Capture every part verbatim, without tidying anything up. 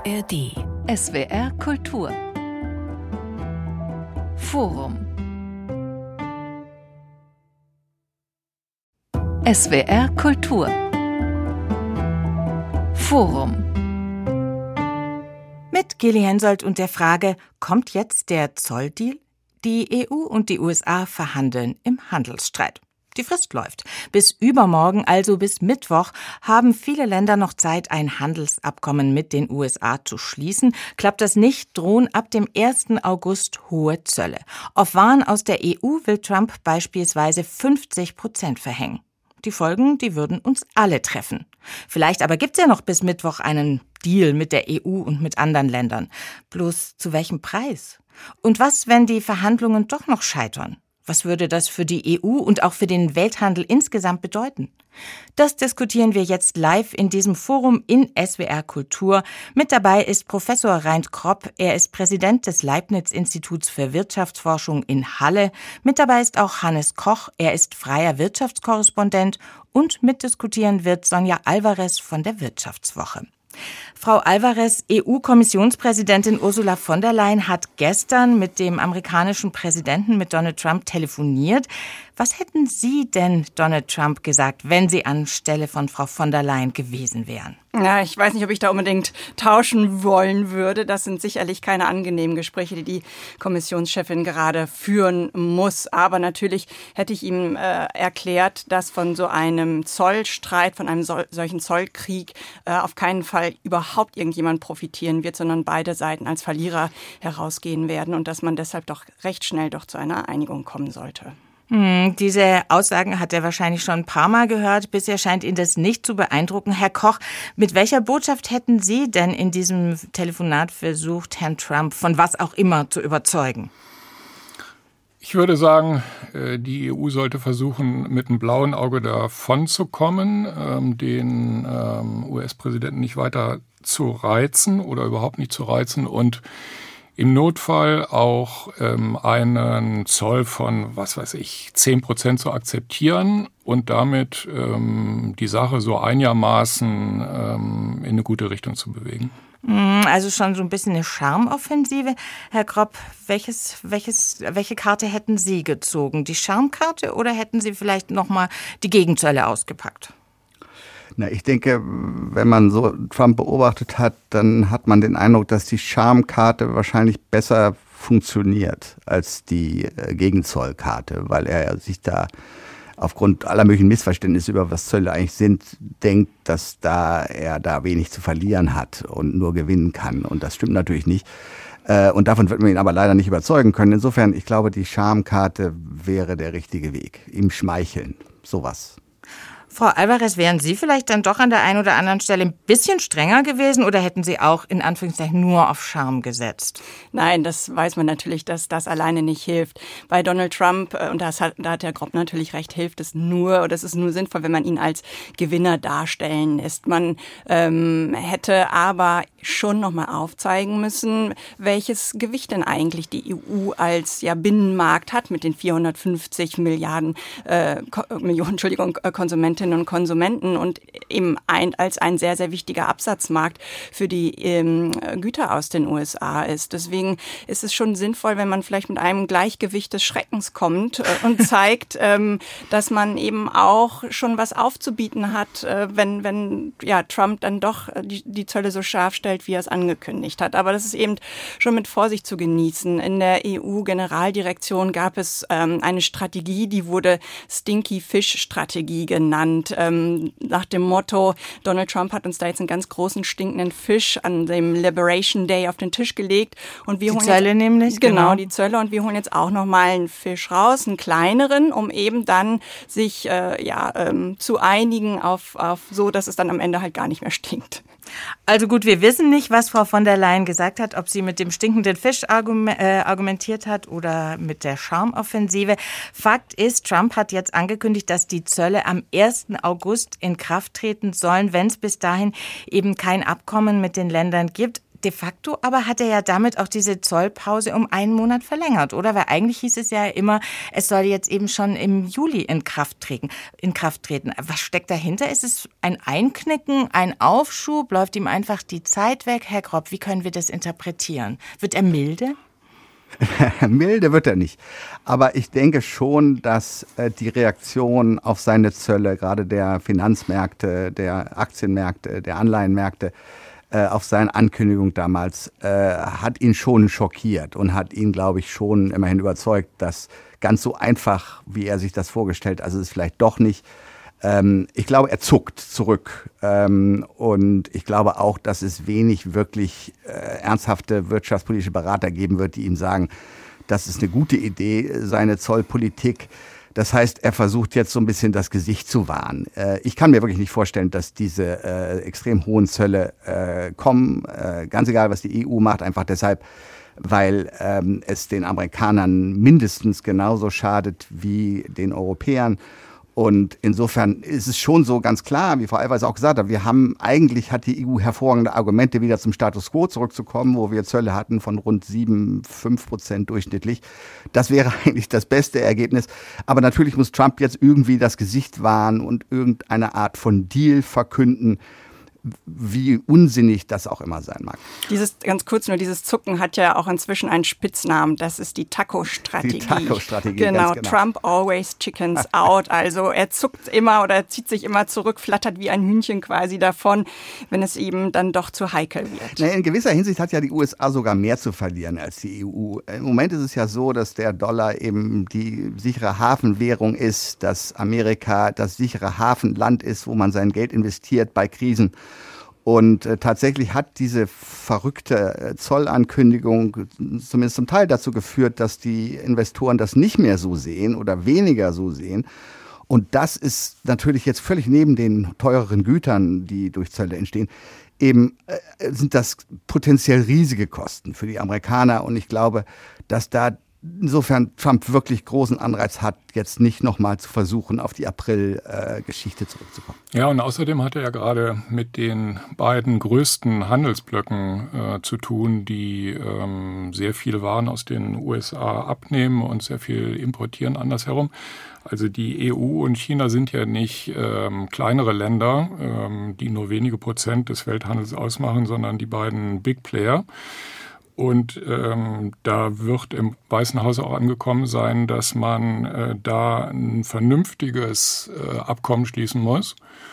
R D. S W R Kultur. Forum. S W R Kultur. Forum. Mit Geli Hensoldt und der Frage, kommt jetzt der Zolldeal? Die E U und die U S A verhandeln im Handelsstreit. Die Frist läuft. Bis übermorgen, also bis Mittwoch, haben viele Länder noch Zeit, ein Handelsabkommen mit den U S A zu schließen. Klappt das nicht, drohen ab dem ersten August hohe Zölle. Auf Waren aus der E U will Trump beispielsweise fünfzig Prozent verhängen. Die Folgen, die würden uns alle treffen. Vielleicht aber gibt's ja noch bis Mittwoch einen Deal mit der E U und mit anderen Ländern. Bloß zu welchem Preis? Und was, wenn die Verhandlungen doch noch scheitern? Was würde das für die E U und auch für den Welthandel insgesamt bedeuten? Das diskutieren wir jetzt live in diesem Forum in S W R Kultur. Mit dabei ist Professor Reint Kropp. Er ist Präsident des Leibniz-Instituts für Wirtschaftsforschung in Halle. Mit dabei ist auch Hannes Koch. Er ist freier Wirtschaftskorrespondent. Und mitdiskutieren wird Sonja Alvarez von der Wirtschaftswoche. Frau Alvarez, E U-Kommissionspräsidentin Ursula von der Leyen hat gestern mit dem amerikanischen Präsidenten, mit Donald Trump, telefoniert. Was hätten Sie denn Donald Trump gesagt, wenn Sie anstelle von Frau von der Leyen gewesen wären? Ja, ich weiß nicht, ob ich da unbedingt tauschen wollen würde. Das sind sicherlich keine angenehmen Gespräche, die die Kommissionschefin gerade führen muss. Aber natürlich hätte ich ihm äh, erklärt, dass von so einem Zollstreit, von einem so, solchen Zollkrieg äh, auf keinen Fall überhaupt irgendjemand profitieren wird, sondern beide Seiten als Verlierer herausgehen werden und dass man deshalb doch recht schnell doch zu einer Einigung kommen sollte. Hm, diese Aussagen hat er wahrscheinlich schon ein paar Mal gehört. Bisher scheint ihn das nicht zu beeindrucken. Herr Koch, mit welcher Botschaft hätten Sie denn in diesem Telefonat versucht, Herrn Trump von was auch immer zu überzeugen? Ich würde sagen, die E U sollte versuchen, mit einem blauen Auge davon zu kommen, den U S-Präsidenten nicht weiter zu reizen oder überhaupt nicht zu reizen und im Notfall auch ähm, einen Zoll von, was weiß ich, zehn Prozent zu akzeptieren und damit ähm, die Sache so einigermaßen ähm, in eine gute Richtung zu bewegen. Also schon so ein bisschen eine Charmoffensive. Herr Kropp, welches, welches, welche Karte hätten Sie gezogen? Die Charmkarte oder hätten Sie vielleicht nochmal die Gegenzölle ausgepackt? Na, ich denke, wenn man so Trump beobachtet hat, dann hat man den Eindruck, dass die Charmkarte wahrscheinlich besser funktioniert als die äh, Gegenzollkarte, weil er sich da aufgrund aller möglichen Missverständnisse über was Zölle eigentlich sind, denkt, dass da er da wenig zu verlieren hat und nur gewinnen kann. Und das stimmt natürlich nicht. Äh, und davon wird man ihn aber leider nicht überzeugen können. Insofern, ich glaube, die Charmkarte wäre der richtige Weg. Ihm schmeicheln, sowas. Frau Alvarez, wären Sie vielleicht dann doch an der einen oder anderen Stelle ein bisschen strenger gewesen oder hätten Sie auch in Anführungszeichen nur auf Charme gesetzt? Nein, das weiß man natürlich, dass das alleine nicht hilft. Bei Donald Trump, und das hat, da hat Herr Kropp natürlich recht, hilft es nur, oder es ist nur sinnvoll, wenn man ihn als Gewinner darstellen lässt. Man ähm, hätte aber schon nochmal aufzeigen müssen, welches Gewicht denn eigentlich die E U als ja, Binnenmarkt hat mit den vierhundertfünfzig Milliarden äh, Millionen, Entschuldigung, Konsumentinnen und Konsumenten und eben ein, als ein sehr, sehr wichtiger Absatzmarkt für die ähm, Güter aus den U S A ist. Deswegen ist es schon sinnvoll, wenn man vielleicht mit einem Gleichgewicht des Schreckens kommt äh, und zeigt, ähm, dass man eben auch schon was aufzubieten hat, äh, wenn, wenn ja, Trump dann doch die, die Zölle so scharf stellt, wie er es angekündigt hat. Aber das ist eben schon mit Vorsicht zu genießen. In der E U-Generaldirektion gab es ähm, eine Strategie, die wurde Stinky Fish Strategie genannt. Ähm, nach dem Motto, Donald Trump hat uns da jetzt einen ganz großen stinkenden Fisch an dem Liberation Day auf den Tisch gelegt. Und wir die holen Zölle jetzt, nämlich? Genau, genau, die Zölle. Und wir holen jetzt auch nochmal einen Fisch raus, einen kleineren, um eben dann sich äh, ja ähm, zu einigen auf, auf so, dass es dann am Ende halt gar nicht mehr stinkt. Also gut, wir wissen nicht, was Frau von der Leyen gesagt hat, ob sie mit dem stinkenden Fisch argumentiert hat oder mit der Charmoffensive. Fakt ist, Trump hat jetzt angekündigt, dass die Zölle am ersten August in Kraft treten sollen, wenn es bis dahin eben kein Abkommen mit den Ländern gibt. De facto aber hat er ja damit auch diese Zollpause um einen Monat verlängert, oder? Weil eigentlich hieß es ja immer, es soll jetzt eben schon im Juli in Kraft treten. In Kraft treten. Was steckt dahinter? Ist es ein Einknicken, ein Aufschub? Läuft ihm einfach die Zeit weg? Herr Grob, wie können wir das interpretieren? Wird er milde? Milde wird er nicht. Aber ich denke schon, dass äh, die Reaktion auf seine Zölle, gerade der Finanzmärkte, der Aktienmärkte, der Anleihenmärkte, äh, auf seine Ankündigung damals, äh, hat ihn schon schockiert und hat ihn, glaube ich, schon immerhin überzeugt, dass ganz so einfach, wie er sich das vorgestellt, also ist es vielleicht doch nicht. Ähm, ich glaube, er zuckt zurück. Ähm, und ich glaube auch, dass es wenig wirklich äh, ernsthafte wirtschaftspolitische Berater geben wird, die ihm sagen, das ist eine gute Idee, seine Zollpolitik. Das heißt, er versucht jetzt so ein bisschen das Gesicht zu wahren. Äh, ich kann mir wirklich nicht vorstellen, dass diese äh, extrem hohen Zölle äh, kommen. Äh, ganz egal, was die E U macht, einfach deshalb, weil ähm, es den Amerikanern mindestens genauso schadet wie den Europäern. Und insofern ist es schon so ganz klar, wie Frau Eiweiß auch gesagt hat, wir haben, eigentlich hat die E U hervorragende Argumente, wieder zum Status quo zurückzukommen, wo wir Zölle hatten von rund sieben, fünf Prozent durchschnittlich. Das wäre eigentlich das beste Ergebnis. Aber natürlich muss Trump jetzt irgendwie das Gesicht wahren und irgendeine Art von Deal verkünden, wie unsinnig das auch immer sein mag. Dieses, ganz kurz nur, dieses Zucken hat ja auch inzwischen einen Spitznamen. Das ist die Taco-Strategie. Die Taco-Strategie, genau, ganz genau. Trump always chickens out. Also er zuckt immer oder er zieht sich immer zurück, flattert wie ein Hühnchen quasi davon, wenn es ihm dann doch zu heikel wird. Naja, in gewisser Hinsicht hat ja die U S A sogar mehr zu verlieren als die E U. Im Moment ist es ja so, dass der Dollar eben die sichere Hafenwährung ist, dass Amerika das sichere Hafenland ist, wo man sein Geld investiert bei Krisen. Und äh, tatsächlich hat diese verrückte äh, Zollankündigung zumindest zum Teil dazu geführt, dass die Investoren das nicht mehr so sehen oder weniger so sehen. Und das ist natürlich jetzt völlig neben den teureren Gütern, die durch Zölle entstehen, eben äh, sind das potenziell riesige Kosten für die Amerikaner. Und ich glaube, dass da insofern Trump wirklich großen Anreiz hat, jetzt nicht nochmal zu versuchen, auf die April-Geschichte äh, zurückzukommen. Ja, und außerdem hat er ja gerade mit den beiden größten Handelsblöcken äh, zu tun, die ähm, sehr viele Waren aus den U S A abnehmen und sehr viel importieren andersherum. Also die E U und China sind ja nicht ähm, kleinere Länder, ähm, die nur wenige Prozent des Welthandels ausmachen, sondern die beiden Big Player. Und ähm, da wird im Weißen Haus auch angekommen sein, dass man äh, da ein vernünftiges äh, Abkommen schließen muss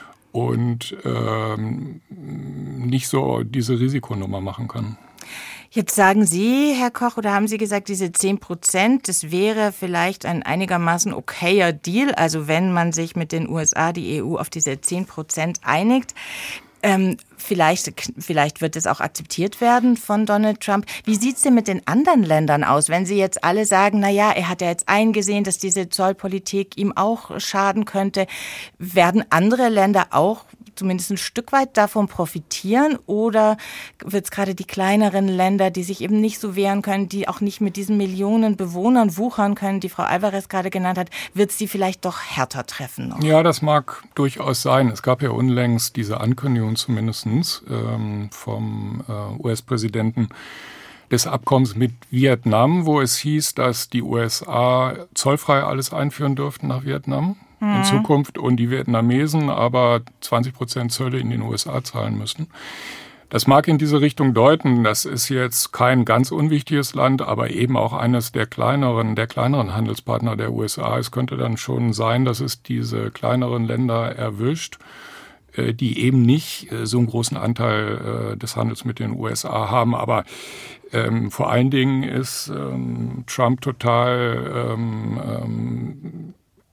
und ähm, nicht so diese Risikonummer machen kann. Jetzt sagen Sie, Herr Koch, oder haben Sie gesagt, diese zehn Prozent, das wäre vielleicht ein einigermaßen okayer Deal, also wenn man sich mit den U S A, die E U, auf diese zehn Prozent einigt. Ähm, vielleicht, vielleicht wird es auch akzeptiert werden von Donald Trump. Wie sieht's denn mit den anderen Ländern aus, wenn Sie jetzt alle sagen, na ja, er hat ja jetzt eingesehen, dass diese Zollpolitik ihm auch schaden könnte. Werden andere Länder auch zumindest ein Stück weit davon profitieren, oder wird es gerade die kleineren Länder, die sich eben nicht so wehren können, die auch nicht mit diesen Millionen Bewohnern wuchern können, die Frau Alvarez gerade genannt hat, wird es die vielleicht doch härter treffen noch? Ja, das mag durchaus sein. Es gab ja unlängst diese Ankündigung zumindest ähm, vom äh, U S-Präsidenten des Abkommens mit Vietnam, wo es hieß, dass die U S A zollfrei alles einführen dürften nach Vietnam in Zukunft und die Vietnamesen aber zwanzig Prozent Zölle in den U S A zahlen müssen. Das mag in diese Richtung deuten. Das ist jetzt kein ganz unwichtiges Land, aber eben auch eines der kleineren, der kleineren Handelspartner der U S A. Es könnte dann schon sein, dass es diese kleineren Länder erwischt, die eben nicht so einen großen Anteil des Handels mit den U S A haben. Aber ähm, vor allen Dingen ist ähm, Trump total ähm, ähm,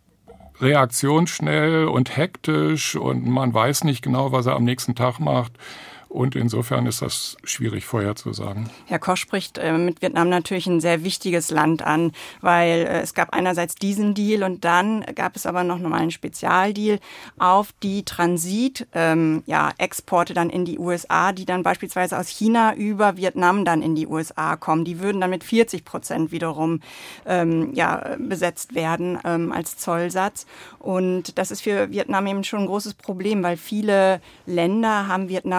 reaktionsschnell und hektisch und man weiß nicht genau, was er am nächsten Tag macht. Und insofern ist das schwierig vorherzusagen. Herr Koch spricht äh, mit Vietnam natürlich ein sehr wichtiges Land an, weil äh, es gab einerseits diesen Deal und dann gab es aber noch mal einen Spezialdeal auf die Transit, ähm, ja, Exporte dann in die U S A, die dann beispielsweise aus China über Vietnam dann in die U S A kommen. Die würden dann mit vierzig Prozent wiederum ähm, ja, besetzt werden ähm, als Zollsatz. Und das ist für Vietnam eben schon ein großes Problem, weil viele Länder haben Vietnam sich auch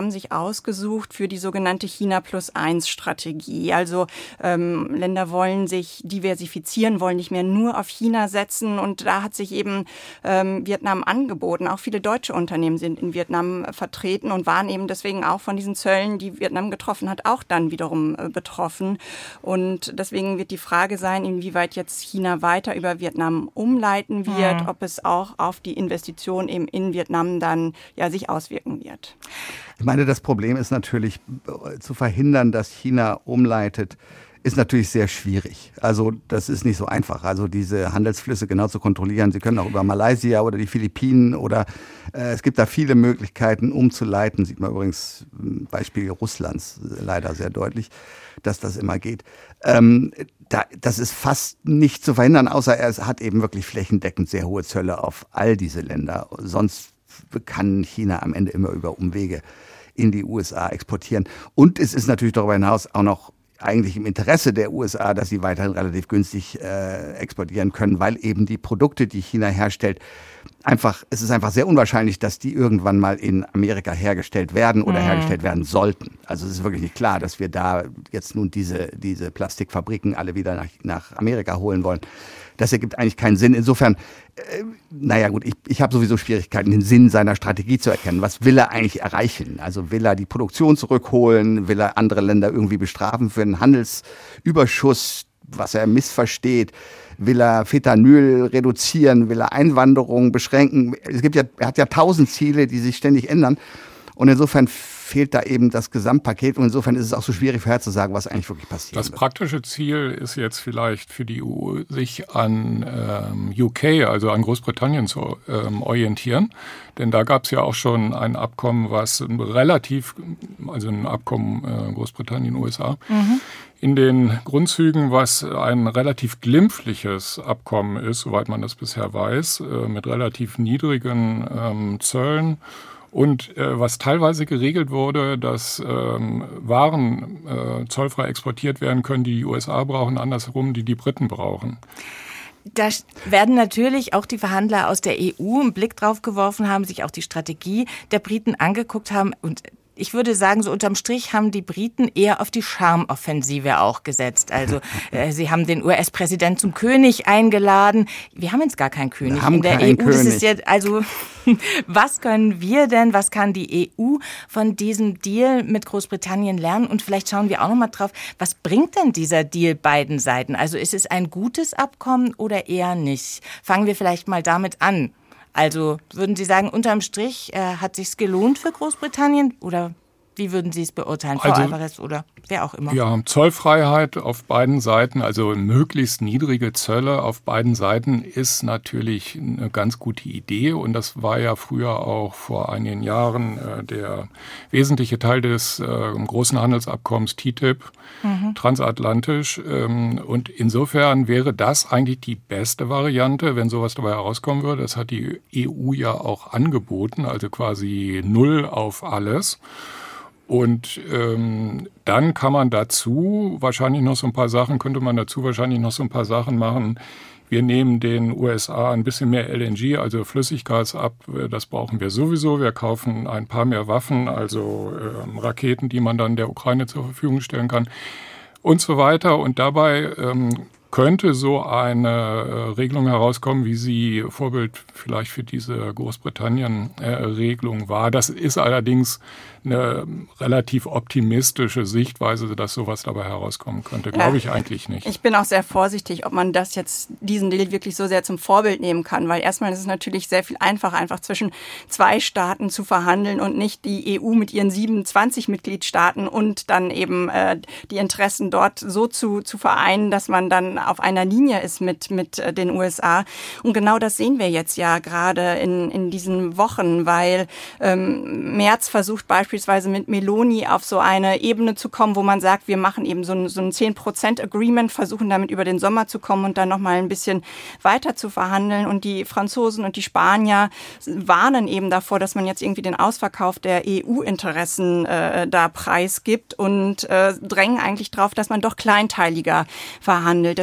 ausgesucht für die sogenannte China plus eins Strategie. Also ähm, Länder wollen sich diversifizieren, wollen nicht mehr nur auf China setzen. Und da hat sich eben ähm, Vietnam angeboten. Auch viele deutsche Unternehmen sind in Vietnam vertreten und waren eben deswegen auch von diesen Zöllen, die Vietnam getroffen hat, auch dann wiederum äh, betroffen. Und deswegen wird die Frage sein, inwieweit jetzt China weiter über Vietnam umleiten wird, mhm. ob es auch auf die Investition eben in Vietnam dann ja sich auswirken wird. Ich meine, das Problem ist natürlich, zu verhindern, dass China umleitet, ist natürlich sehr schwierig. Also das ist nicht so einfach. Also diese Handelsflüsse genau zu kontrollieren. Sie können auch über Malaysia oder die Philippinen oder äh, es gibt da viele Möglichkeiten umzuleiten. Sieht man übrigens im Beispiel Russlands leider sehr deutlich, dass das immer geht. Ähm, da, das ist fast nicht zu verhindern, außer er hat eben wirklich flächendeckend sehr hohe Zölle auf all diese Länder. Sonst kann China am Ende immer über Umwege in die U S A exportieren. Und es ist natürlich darüber hinaus auch noch eigentlich im Interesse der U S A, dass sie weiterhin relativ günstig äh, exportieren können, weil eben die Produkte, die China herstellt, einfach, es ist einfach sehr unwahrscheinlich, dass die irgendwann mal in Amerika hergestellt werden oder mhm. hergestellt werden sollten. Also es ist wirklich nicht klar, dass wir da jetzt nun diese, diese Plastikfabriken alle wieder nach, nach Amerika holen wollen. Das ergibt eigentlich keinen Sinn. Insofern, äh, naja gut, ich, ich habe sowieso Schwierigkeiten, den Sinn seiner Strategie zu erkennen. Was will er eigentlich erreichen? Also will er die Produktion zurückholen? Will er andere Länder irgendwie bestrafen für einen Handelsüberschuss, was er missversteht? Will er Fentanyl reduzieren? Will er Einwanderung beschränken? Es gibt ja, er hat ja tausend Ziele, die sich ständig ändern. Und insofern fehlt da eben das Gesamtpaket. Und insofern ist es auch so schwierig vorherzusagen, was eigentlich wirklich passiert. Das praktische Ziel ist jetzt vielleicht für die E U, sich an ähm, U K, also an Großbritannien zu ähm, orientieren. Denn da gab es ja auch schon ein Abkommen, was relativ, also ein Abkommen äh, Großbritannien, U S A, mhm. in den Grundzügen, was ein relativ glimpfliches Abkommen ist, soweit man das bisher weiß, äh, mit relativ niedrigen ähm, Zöllen. Und äh, was teilweise geregelt wurde, dass ähm, Waren äh, zollfrei exportiert werden können, die die U S A brauchen, andersherum, die die Briten brauchen. Da werden natürlich auch die Verhandler aus der E U einen Blick drauf geworfen haben, sich auch die Strategie der Briten angeguckt haben und ich würde sagen, so unterm Strich haben die Briten eher auf die Charmoffensive auch gesetzt. Also äh, sie haben den U S-Präsident zum König eingeladen. Wir haben jetzt gar keinen König wir haben in der keinen E U. König. Das ist jetzt, also was können wir denn, was kann die E U von diesem Deal mit Großbritannien lernen? Und vielleicht schauen wir auch noch mal drauf, was bringt denn dieser Deal beiden Seiten? Also ist es ein gutes Abkommen oder eher nicht? Fangen wir vielleicht mal damit an. Also würden Sie sagen, unterm Strich äh, hat sich's gelohnt für Großbritannien oder wie würden Sie es beurteilen, Frau also, Alvarez oder wer auch immer? Ja, Zollfreiheit auf beiden Seiten, also möglichst niedrige Zölle auf beiden Seiten ist natürlich eine ganz gute Idee und das war ja früher auch vor einigen Jahren äh, der wesentliche Teil des äh, großen Handelsabkommens T T I P, mhm. transatlantisch ähm, und insofern wäre das eigentlich die beste Variante, wenn sowas dabei herauskommen würde. Das hat die E U ja auch angeboten, also quasi null auf alles. Und ähm, dann kann man dazu wahrscheinlich noch so ein paar Sachen, könnte man dazu wahrscheinlich noch so ein paar Sachen machen. Wir nehmen den U S A ein bisschen mehr L N G, also Flüssiggas ab. Das brauchen wir sowieso. Wir kaufen ein paar mehr Waffen, also ähm, Raketen, die man dann der Ukraine zur Verfügung stellen kann und so weiter. Und dabei ähm, könnte so eine äh, Regelung herauskommen, wie sie Vorbild vielleicht für diese Großbritannien-Regelung äh, war. Das ist allerdings eine relativ optimistische Sichtweise, dass sowas dabei herauskommen könnte. Ja. Glaube ich eigentlich nicht. Ich bin auch sehr vorsichtig, ob man das jetzt, diesen Deal wirklich so sehr zum Vorbild nehmen kann, weil erstmal ist es natürlich sehr viel einfacher, einfach zwischen zwei Staaten zu verhandeln und nicht die E U mit ihren siebenundzwanzig Mitgliedstaaten und dann eben äh, die Interessen dort so zu, zu vereinen, dass man dann auf einer Linie ist mit, mit den U S A. Und genau das sehen wir jetzt ja gerade in, in diesen Wochen, weil ähm, Merz versucht beispielsweise mit Meloni auf so eine Ebene zu kommen, wo man sagt, wir machen eben so ein, so ein zehn Prozent Agreement, versuchen damit über den Sommer zu kommen und dann nochmal ein bisschen weiter zu verhandeln. Und die Franzosen und die Spanier warnen eben davor, dass man jetzt irgendwie den Ausverkauf der E U-Interessen äh, da preisgibt und äh, drängen eigentlich drauf, dass man doch kleinteiliger verhandelt. Deswegen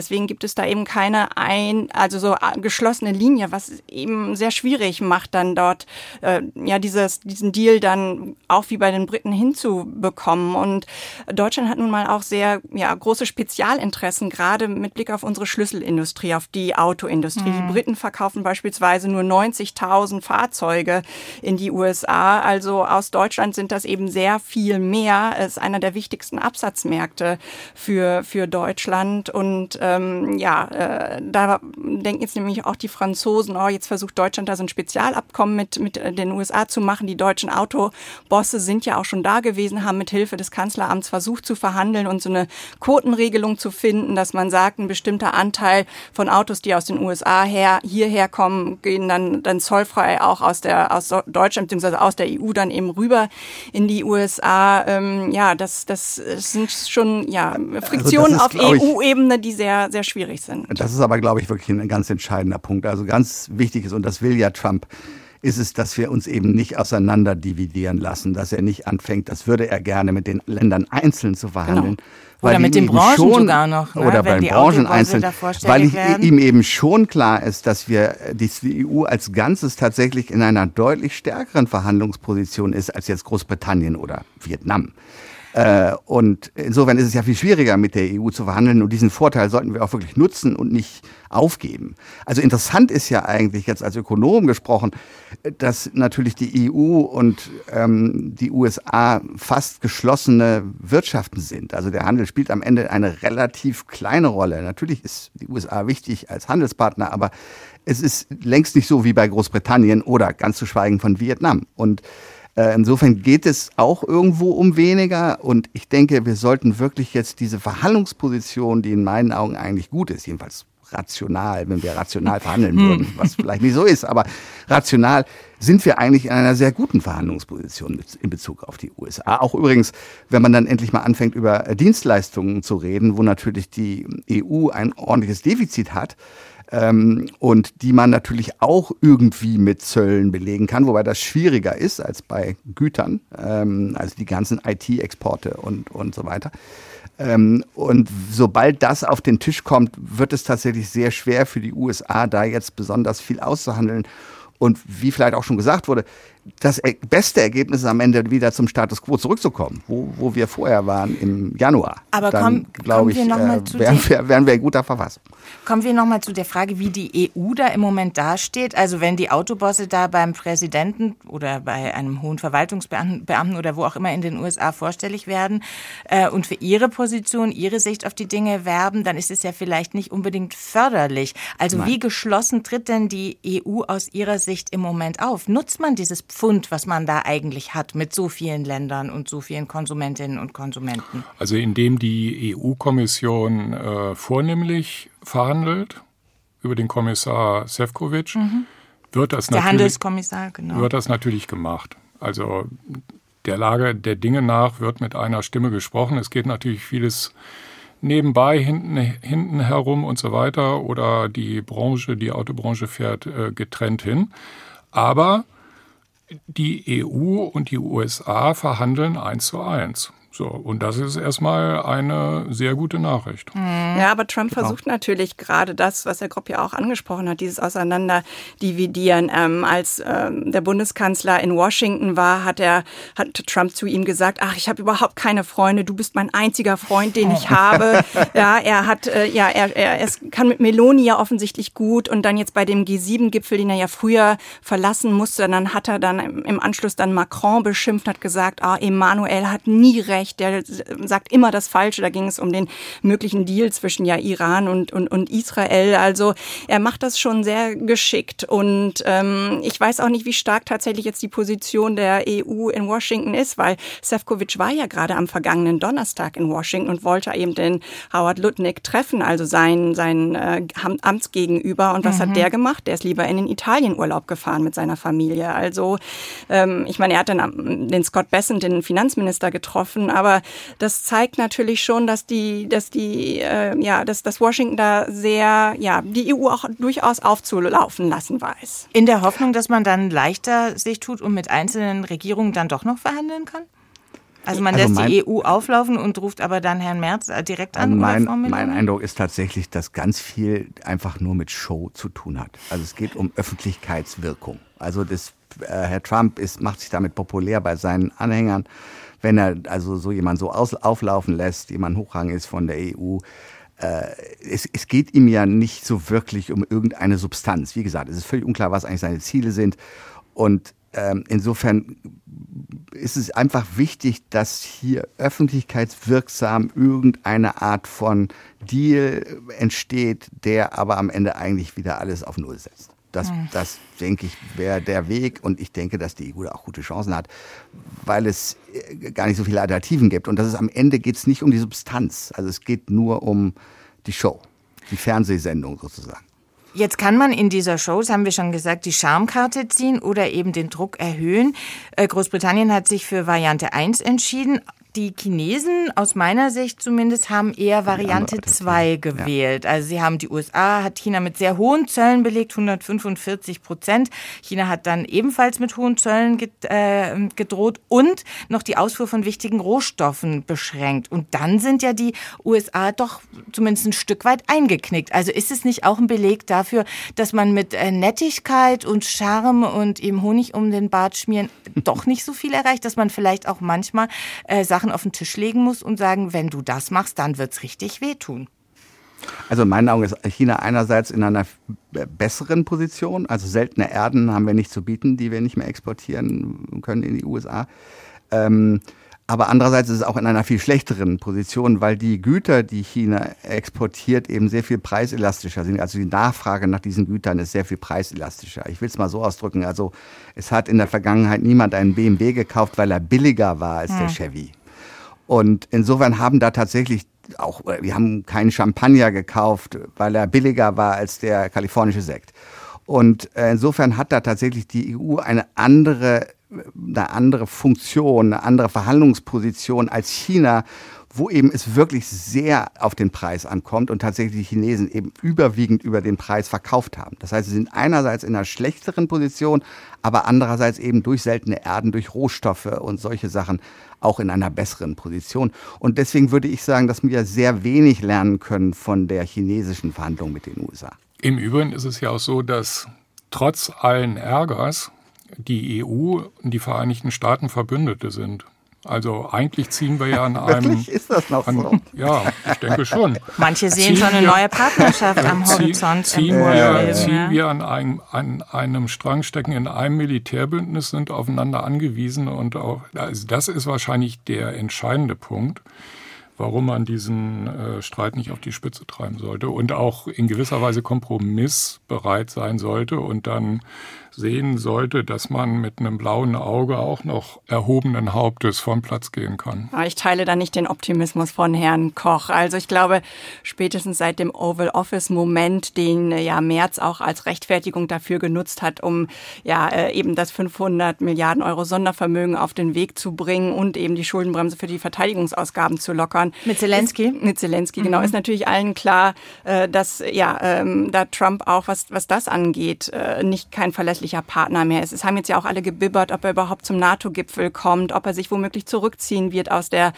deswegen gibt es da eben keine ein, also so geschlossene Linie, was eben sehr schwierig macht, dann dort äh, ja dieses, diesen Deal dann auch wie bei den Briten hinzubekommen. Und Deutschland hat nun mal auch sehr ja, große Spezialinteressen, gerade mit Blick auf unsere Schlüsselindustrie, auf die Autoindustrie. Mhm. Die Briten verkaufen beispielsweise nur neunzigtausend Fahrzeuge in die U S A. Also aus Deutschland sind das eben sehr viel mehr. Es ist einer der wichtigsten Absatzmärkte für, für Deutschland. Und ähm, ja, äh, da denken jetzt nämlich auch die Franzosen, oh, jetzt versucht Deutschland da so ein Spezialabkommen mit, mit den U S A zu machen. Die deutschen Autobosse sind ja auch schon da gewesen, haben mit Hilfe des Kanzleramts versucht zu verhandeln und so eine Quotenregelung zu finden, dass man sagt, ein bestimmter Anteil von Autos, die aus den U S A her, hierher kommen, gehen dann, dann zollfrei auch aus der, aus Deutschland bzw. aus der E U dann eben rüber in die U S A. Ähm, ja, das, das sind schon, ja, Friktionen also auf E U-Ebene, die sehr, sehr schwierig sind. Das ist aber, glaube ich, wirklich ein ganz entscheidender Punkt. Also ganz wichtig ist, und das will ja Trump, ist es, dass wir uns eben nicht auseinander dividieren lassen, dass er nicht anfängt, das würde er gerne mit den Ländern einzeln zu verhandeln. Genau. Oder mit den Branchen schon, sogar noch. Ne? Oder bei den Branchen einzeln. Weil ich, ihm eben schon klar ist, dass wir die E U als Ganzes tatsächlich in einer deutlich stärkeren Verhandlungsposition ist als jetzt Großbritannien oder Vietnam. Äh, und insofern ist es ja viel schwieriger, mit der E U zu verhandeln. Und diesen Vorteil sollten wir auch wirklich nutzen und nicht aufgeben. Also interessant ist ja eigentlich jetzt als Ökonom gesprochen, dass natürlich die E U und ähm, die U S A fast geschlossene Wirtschaften sind. Also der Handel spielt am Ende eine relativ kleine Rolle. Natürlich ist die U S A wichtig als Handelspartner, aber es ist längst nicht so wie bei Großbritannien oder ganz zu schweigen von Vietnam. Und insofern geht es auch irgendwo um weniger und ich denke, wir sollten wirklich jetzt diese Verhandlungsposition, die in meinen Augen eigentlich gut ist, jedenfalls rational, wenn wir rational verhandeln würden, was vielleicht nicht so ist, aber rational sind wir eigentlich in einer sehr guten Verhandlungsposition in Bezug auf die U S A. Auch übrigens, wenn man dann endlich mal anfängt, über Dienstleistungen zu reden, wo natürlich die E U ein ordentliches Defizit hat, Ähm, und die man natürlich auch irgendwie mit Zöllen belegen kann, wobei das schwieriger ist als bei Gütern, ähm, also die ganzen I T-Exporte und, und so weiter. Ähm, und sobald das auf den Tisch kommt, wird es tatsächlich sehr schwer für die U S A, da jetzt besonders viel auszuhandeln. Und wie vielleicht auch schon gesagt wurde, das beste Ergebnis ist am Ende wieder zum Status quo zurückzukommen, wo, wo wir vorher waren im Januar. Aber dann, komm, glaube ich, wir noch mal äh, wären, wir, wären wir in guter Verfassung. Kommen wir nochmal zu der Frage, wie die E U da im Moment dasteht. Also wenn die Autobosse da beim Präsidenten oder bei einem hohen Verwaltungsbeamten oder wo auch immer in den U S A vorstellig werden äh, und für ihre Position, ihre Sicht auf die Dinge werben, dann ist es ja vielleicht nicht unbedingt förderlich. Also Nein. Wie geschlossen tritt denn die E U aus ihrer Sicht im Moment auf? Nutzt man dieses Pfund, was man da eigentlich hat mit so vielen Ländern und so vielen Konsumentinnen und Konsumenten? Also indem die E U-Kommission äh, vornehmlich verhandelt über den Kommissar Šefčovič, mhm. wird das der natürlich, Handelskommissar, genau. wird das natürlich gemacht. Also der Lage der Dinge nach wird mit einer Stimme gesprochen. Es geht natürlich vieles nebenbei, hinten, hinten herum und so weiter. Oder die Branche, die Autobranche fährt äh, getrennt hin. Aber die E U und die U S A verhandeln eins zu eins. So, und das ist erstmal eine sehr gute Nachricht. Ja, aber Trump genau. versucht natürlich gerade das, was Herr Gropp ja auch angesprochen hat, dieses Auseinanderdividieren. Ähm, als ähm, der Bundeskanzler in Washington war, hat er hat Trump zu ihm gesagt, ach, ich habe überhaupt keine Freunde, du bist mein einziger Freund, den ich habe. Ja, er hat, äh, ja, er, er es kann mit Meloni ja offensichtlich gut und dann jetzt bei dem G sieben Gipfel, den er ja früher verlassen musste, dann hat er dann im Anschluss dann Macron beschimpft, hat gesagt, ah, Emmanuel hat nie recht. Der sagt immer das Falsche. Da ging es um den möglichen Deal zwischen ja Iran und, und, und Israel. Also er macht das schon sehr geschickt. Und ähm, ich weiß auch nicht, wie stark tatsächlich jetzt die Position der E U in Washington ist, weil Šefčovič war ja gerade am vergangenen Donnerstag in Washington und wollte eben den Howard Lutnick treffen, also sein, sein äh, Amtsgegenüber. Und was mhm. hat der gemacht? Der ist lieber in den Italienurlaub gefahren mit seiner Familie. Also ähm, ich meine, er hat dann den Scott Bessent, den Finanzminister, getroffen. Aber das zeigt natürlich schon, dass die, dass die, äh, ja, dass, dass Washington da sehr, ja, die E U auch durchaus aufzulaufen lassen weiß. In der Hoffnung, dass man dann leichter sich tut und mit einzelnen Regierungen dann doch noch verhandeln kann? Also man also lässt mein, die E U auflaufen und ruft aber dann Herrn Merz direkt an? Mein, oder Frau mein Eindruck ist tatsächlich, dass ganz viel einfach nur mit Show zu tun hat. Also es geht um Öffentlichkeitswirkung. Also das, äh, Herr Trump ist, macht sich damit populär bei seinen Anhängern, wenn er also so jemand so aus, auflaufen lässt, jemand hochrangig ist von der E U. Äh, es, es geht ihm ja nicht so wirklich um irgendeine Substanz. Wie gesagt, es ist völlig unklar, was eigentlich seine Ziele sind. Und ähm, insofern ist es einfach wichtig, dass hier öffentlichkeitswirksam irgendeine Art von Deal entsteht, der aber am Ende eigentlich wieder alles auf Null setzt. Das, mhm. das denke ich, wäre der Weg. Und ich denke, dass die E U da auch gute Chancen hat, weil es gar nicht so viele Alternativen gibt. Und das ist, am Ende geht es nicht um die Substanz. Also es geht nur um die Show, die Fernsehsendung sozusagen. Jetzt kann man in dieser Show, das haben wir schon gesagt, die Charmkarte ziehen oder eben den Druck erhöhen. Großbritannien hat sich für Variante eins entschieden. Die Chinesen, aus meiner Sicht zumindest, haben eher Variante zwei gewählt. Ja. Also sie haben die U S A, hat China mit sehr hohen Zöllen belegt, hundertfünfundvierzig Prozent. China hat dann ebenfalls mit hohen Zöllen gedroht und noch die Ausfuhr von wichtigen Rohstoffen beschränkt. Und dann sind ja die U S A doch zumindest ein Stück weit eingeknickt. Also ist es nicht auch ein Beleg dafür, dass man mit Nettigkeit und Charme und eben Honig um den Bart schmieren doch nicht so viel erreicht, dass man vielleicht auch manchmal äh, sagt, auf den Tisch legen muss und sagen, wenn du das machst, dann wird's richtig wehtun. Also in meinen Augen ist China einerseits in einer besseren Position. Also seltene Erden haben wir nicht zu bieten, die wir nicht mehr exportieren können in die U S A. Ähm, aber andererseits ist es auch in einer viel schlechteren Position, weil die Güter, die China exportiert, eben sehr viel preiselastischer sind. Also die Nachfrage nach diesen Gütern ist sehr viel preiselastischer. Ich will es mal so ausdrücken. Also es hat in der Vergangenheit niemand einen B M W gekauft, weil er billiger war als hm. der Chevy. Und insofern haben da tatsächlich auch, wir haben keinen Champagner gekauft, weil er billiger war als der kalifornische Sekt. Und insofern hat da tatsächlich die E U eine andere, eine andere Funktion, eine andere Verhandlungsposition als China, wo eben es wirklich sehr auf den Preis ankommt und tatsächlich die Chinesen eben überwiegend über den Preis verkauft haben. Das heißt, sie sind einerseits in einer schlechteren Position, aber andererseits eben durch seltene Erden, durch Rohstoffe und solche Sachen auch in einer besseren Position. Und deswegen würde ich sagen, dass wir sehr wenig lernen können von der chinesischen Verhandlung mit den U S A. Im Übrigen ist es ja auch so, dass trotz allen Ärgers die E U und die Vereinigten Staaten Verbündete sind. Also eigentlich ziehen wir ja an einem... Wirklich? Ist das noch an, so? Ja, ich denke schon. Manche sehen schon eine neue Partnerschaft am Horizont. Ziehen, wir, ziehen wir an einem, an einem Strang, stecken in einem Militärbündnis, sind aufeinander angewiesen. Und auch, also das ist wahrscheinlich der entscheidende Punkt, warum man diesen äh, Streit nicht auf die Spitze treiben sollte und auch in gewisser Weise kompromissbereit sein sollte und dann sehen sollte, dass man mit einem blauen Auge auch noch erhobenen Hauptes vom Platz gehen kann. Ich teile da nicht den Optimismus von Herrn Koch. Also ich glaube, spätestens seit dem Oval Office Moment, den ja Merz auch als Rechtfertigung dafür genutzt hat, um ja eben das fünfhundert Milliarden Euro Sondervermögen auf den Weg zu bringen und eben die Schuldenbremse für die Verteidigungsausgaben zu lockern. Mit Zelensky? Ist, mit Zelensky, genau. Mhm. Ist natürlich allen klar, dass ja da Trump auch, was, was das angeht, nicht kein verlässlicher Partner mehr ist. Es haben jetzt ja auch alle gebibbert, ob er überhaupt zum NATO-Gipfel kommt, ob er sich womöglich zurückziehen wird aus der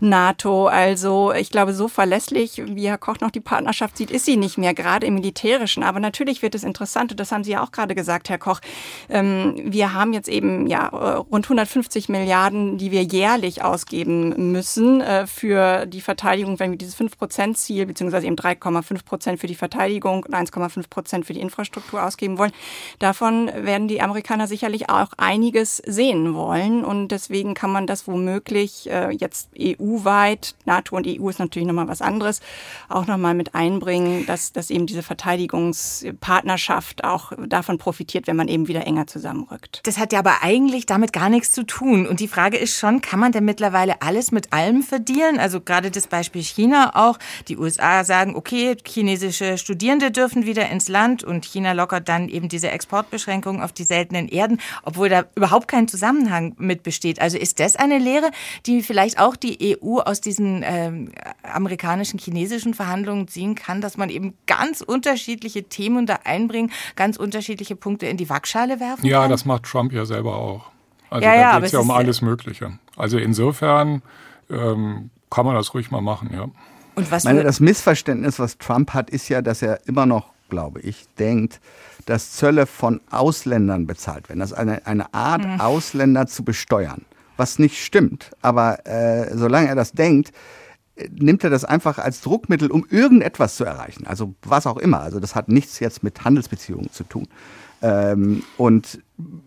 NATO. Also ich glaube, so verlässlich, wie Herr Koch noch die Partnerschaft sieht, ist sie nicht mehr, gerade im Militärischen. Aber natürlich wird es interessant, und das haben Sie ja auch gerade gesagt, Herr Koch. Wir haben jetzt eben ja rund hundertfünfzig Milliarden, die wir jährlich ausgeben müssen für die Verteidigung, wenn wir dieses fünf Prozent Ziel, beziehungsweise eben drei Komma fünf Prozent für die Verteidigung und eins Komma fünf Prozent für die Infrastruktur ausgeben wollen. Davon werden die Amerikaner sicherlich auch einiges sehen wollen. Und deswegen kann man das womöglich äh, jetzt E U-weit, NATO und E U ist natürlich nochmal was anderes, auch nochmal mit einbringen, dass, dass eben diese Verteidigungspartnerschaft auch davon profitiert, wenn man eben wieder enger zusammenrückt. Das hat ja aber eigentlich damit gar nichts zu tun. Und die Frage ist schon, kann man denn mittlerweile alles mit allem verdienen? Also gerade das Beispiel China auch. Die U S A sagen, okay, chinesische Studierende dürfen wieder ins Land und China lockert dann eben diese Exportbeschränkungen auf die seltenen Erden, obwohl da überhaupt kein Zusammenhang mit besteht. Also ist das eine Lehre, die vielleicht auch die E U aus diesen äh, amerikanischen, chinesischen Verhandlungen ziehen kann, dass man eben ganz unterschiedliche Themen da einbringen, ganz unterschiedliche Punkte in die Waagschale werfen ja, kann? Ja, das macht Trump ja selber auch. Also ja, ja, da geht es ja um ist alles Mögliche. Also insofern ähm, kann man das ruhig mal machen, ja. Und was ich meine, das Missverständnis, was Trump hat, ist ja, dass er immer noch, glaube ich, denkt, dass Zölle von Ausländern bezahlt werden. Das ist eine, eine Art, mhm. Ausländer zu besteuern. Was nicht stimmt. Aber äh, solange er das denkt, nimmt er das einfach als Druckmittel, um irgendetwas zu erreichen. Also was auch immer. Also das hat nichts jetzt mit Handelsbeziehungen zu tun. Ähm, und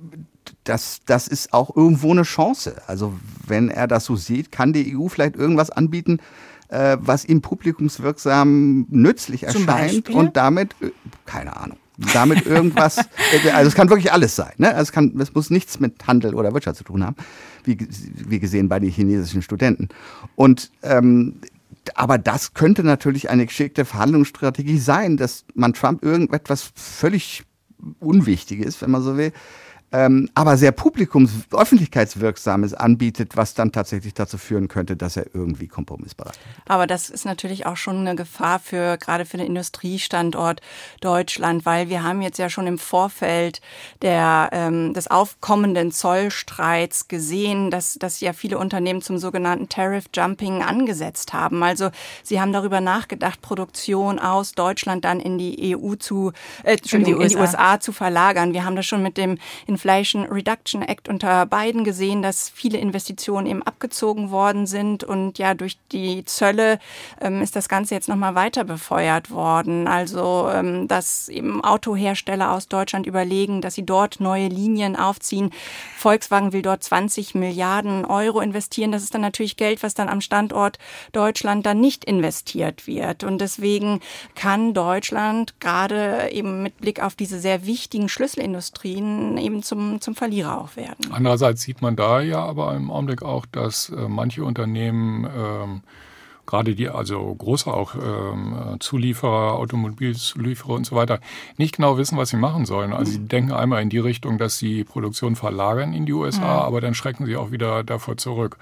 das, das ist auch irgendwo eine Chance. Also wenn er das so sieht, kann die E U vielleicht irgendwas anbieten, äh, was ihm publikumswirksam nützlich erscheint und damit, äh, keine Ahnung, damit irgendwas, also es kann wirklich alles sein. Ne? Also es, kann, es muss nichts mit Handel oder Wirtschaft zu tun haben, wie, wie gesehen bei den chinesischen Studenten. Und ähm, aber das könnte natürlich eine geschickte Verhandlungsstrategie sein, dass man Trump irgendetwas völlig Unwichtiges, wenn man so will, ähm, aber sehr publikums-, öffentlichkeitswirksames anbietet, was dann tatsächlich dazu führen könnte, dass er irgendwie kompromissbereit ist. Aber das ist natürlich auch schon eine Gefahr für, gerade für den Industriestandort Deutschland, weil wir haben jetzt ja schon im Vorfeld der, ähm, des aufkommenden Zollstreits gesehen, dass, dass ja viele Unternehmen zum sogenannten Tariff Jumping angesetzt haben. Also sie haben darüber nachgedacht, Produktion aus Deutschland dann in die E U zu, äh, in die, in die U S A zu verlagern. Wir haben das schon mit dem Inflation Reduction Act unter Biden gesehen, dass viele Investitionen eben abgezogen worden sind und ja durch die Zölle ähm, ist das Ganze jetzt nochmal weiter befeuert worden. Also ähm, dass eben Autohersteller aus Deutschland überlegen, dass sie dort neue Linien aufziehen. Volkswagen will dort zwanzig Milliarden Euro investieren. Das ist dann natürlich Geld, was dann am Standort Deutschland dann nicht investiert wird. Und deswegen kann Deutschland gerade eben mit Blick auf diese sehr wichtigen Schlüsselindustrien eben zum, zum Verlierer auch werden. Andererseits sieht man da ja aber im Augenblick auch, dass äh, manche Unternehmen, ähm, gerade die, also große auch ähm, Zulieferer, Automobilzulieferer und so weiter, nicht genau wissen, was sie machen sollen. Also sie denken einmal in die Richtung, dass sie Produktion verlagern in die U S A, ja. aber dann schrecken sie auch wieder davor zurück.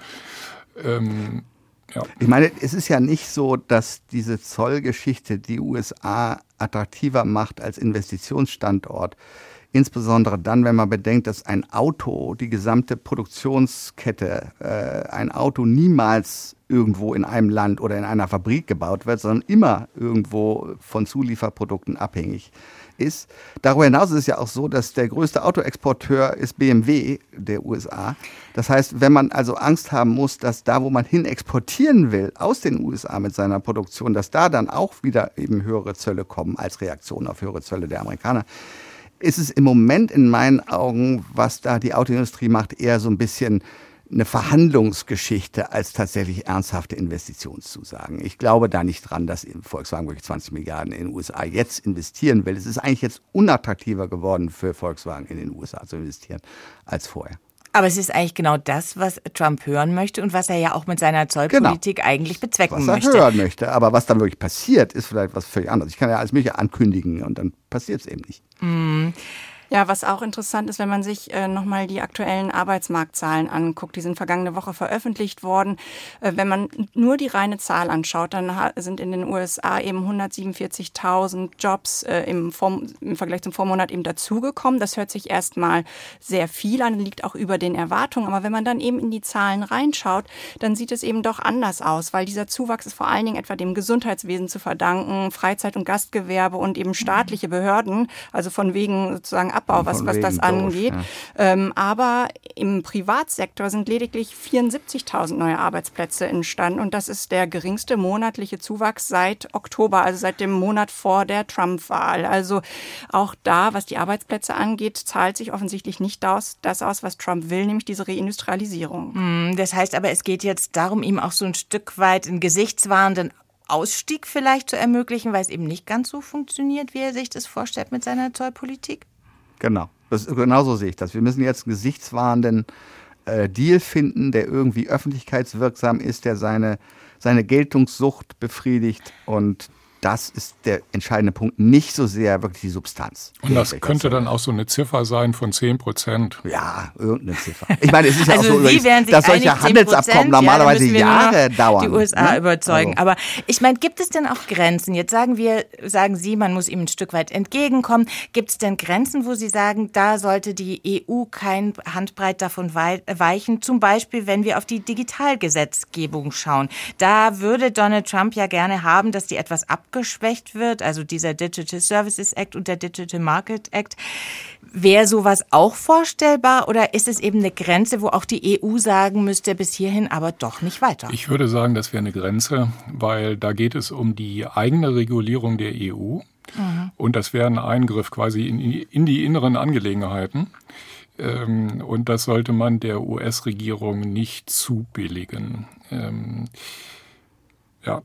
Ähm, ja. Ich meine, es ist ja nicht so, dass diese Zollgeschichte die U S A attraktiver macht als Investitionsstandort. Insbesondere dann, wenn man bedenkt, dass ein Auto, die gesamte Produktionskette, äh, ein Auto niemals irgendwo in einem Land oder in einer Fabrik gebaut wird, sondern immer irgendwo von Zulieferprodukten abhängig ist. Darüber hinaus ist es ja auch so, dass der größte Autoexporteur ist B M W der U S A. Das heißt, wenn man also Angst haben muss, dass da, wo man hin exportieren will, aus den U S A mit seiner Produktion, dass da dann auch wieder eben höhere Zölle kommen als Reaktion auf höhere Zölle der Amerikaner, ist es im Moment in meinen Augen, was da die Autoindustrie macht, eher so ein bisschen eine Verhandlungsgeschichte als tatsächlich ernsthafte Investitionszusagen. Ich glaube da nicht dran, dass Volkswagen wirklich zwanzig Milliarden in den U S A jetzt investieren will. Es ist eigentlich jetzt unattraktiver geworden für Volkswagen in den U S A zu investieren als vorher. Aber es ist eigentlich genau das, was Trump hören möchte und was er ja auch mit seiner Zollpolitik genau. eigentlich bezwecken möchte. Was er hören möchte. Aber was dann wirklich passiert, ist vielleicht was völlig anderes. Ich kann ja alles Mögliche ankündigen und dann passiert es eben nicht. Mm. Ja, was auch interessant ist, wenn man sich äh, nochmal die aktuellen Arbeitsmarktzahlen anguckt, die sind vergangene Woche veröffentlicht worden. Äh, wenn man nur die reine Zahl anschaut, dann ha- sind in den U S A eben hundertsiebenundvierzigtausend Jobs äh, im, Vor- im Vergleich zum Vormonat eben dazugekommen. Das hört sich erstmal sehr viel an, liegt auch über den Erwartungen. Aber wenn man dann eben in die Zahlen reinschaut, dann sieht es eben doch anders aus, weil dieser Zuwachs ist vor allen Dingen etwa dem Gesundheitswesen zu verdanken, Freizeit- und Gastgewerbe und eben staatliche Behörden, also von wegen sozusagen Abbau, was, was das angeht. Ja. Ähm, aber im Privatsektor sind lediglich vierundsiebzigtausend neue Arbeitsplätze entstanden und das ist der geringste monatliche Zuwachs seit Oktober, also seit dem Monat vor der Trump-Wahl. Also auch da, was die Arbeitsplätze angeht, zahlt sich offensichtlich nicht aus, das aus, was Trump will, nämlich diese Reindustrialisierung. Das heißt aber, es geht jetzt darum, ihm auch so ein Stück weit einen gesichtswahrenden Ausstieg vielleicht zu ermöglichen, weil es eben nicht ganz so funktioniert, wie er sich das vorstellt mit seiner Zollpolitik? Genau, das, genauso sehe ich das. Wir müssen jetzt einen gesichtswahrenden äh, Deal finden, der irgendwie öffentlichkeitswirksam ist, der seine, seine Geltungssucht befriedigt und das ist der entscheidende Punkt, nicht so sehr wirklich die Substanz. Und das könnte dann auch so eine Ziffer sein von zehn Prozent. Ja, irgendeine Ziffer. Ich meine, es ist ja also auch so, übrigens, dass solche Handelsabkommen normalerweise ja, Jahre dauern. Die U S A ne? überzeugen. Also. Aber ich meine, gibt es denn auch Grenzen? Jetzt sagen wir, sagen Sie, man muss ihm ein Stück weit entgegenkommen. Gibt es denn Grenzen, wo Sie sagen, da sollte die E U kein Handbreit davon weichen? Zum Beispiel, wenn wir auf die Digitalgesetzgebung schauen. Da würde Donald Trump ja gerne haben, dass die etwas abgeschwächt wird, also dieser Digital Services Act und der Digital Market Act. Wäre sowas auch vorstellbar oder ist es eben eine Grenze, wo auch die E U sagen müsste, bis hierhin aber doch nicht weiter? Ich würde sagen, das wäre eine Grenze, weil da geht es um die eigene Regulierung der E U. Mhm. Und das wäre ein Eingriff quasi in, in die inneren Angelegenheiten. Ähm, und das sollte man der U S-Regierung nicht zubilligen. Ähm, ja.